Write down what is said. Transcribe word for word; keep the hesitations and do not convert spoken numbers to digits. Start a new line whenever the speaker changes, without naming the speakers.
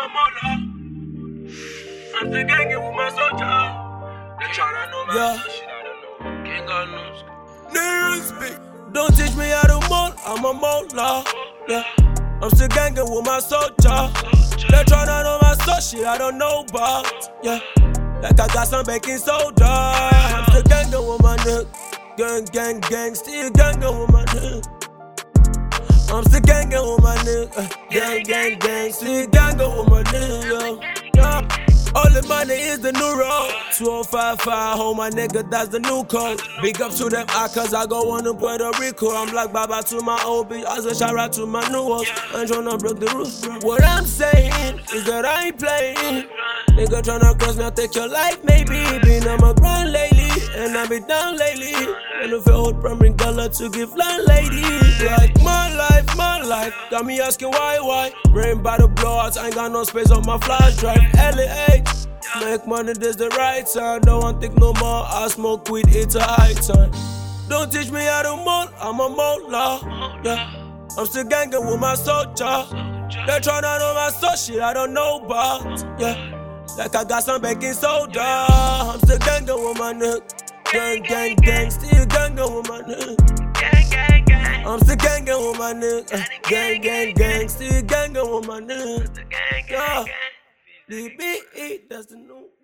mola. I'm still ganging with my soldier. They tryna know my yeah. shit, I don't know. King God knows. Niggas don't teach me how to mold, I'm a mola. Yeah. I'm still ganging with my soldier. They tryna know my soul shit, I don't know about. Yeah. Like I got some baking soda. I'm still ganging with my nigga. Gang, gang, gang, still ganging with my nigga. I'm still ganging with my nigga. Gang, gang, gang, still ganging with my nigga. Yeah. All the money is the new road. two oh five five, hold my nigga, that's the new code. Big up to them, I cause I go on to Puerto Rico. I'm like bye-bye to my old bitch, I say shout out to my new ones. I'm tryna break the rules. What I'm saying is that I ain't playing. Nigga tryna cross, now take your life, maybe. Been on my grind lately, and I been down lately. And if you hold primary dollar to give landlady. Like my life, my life, got me asking why, why. Brain by the blowouts, I ain't got no space on my flash drive. L A, make money, this the right time. Don't want think no more, I smoke weed, it's a high time. Don't teach me how to mold, I'm a mola. Yeah, I'm still ganging with my soldier. They tryna know my soul shit, I don't know about. Yeah, like I got some baking soda. I'm still ganging with my nigga. Gang, gang, gang, still ganging with my nigga.
Gang, gang, gang.
I'm still ganging with my nigga. Gang, gang, gang, still ganging with my nigga.
Gang, gang, gang.
D B E, that's the new.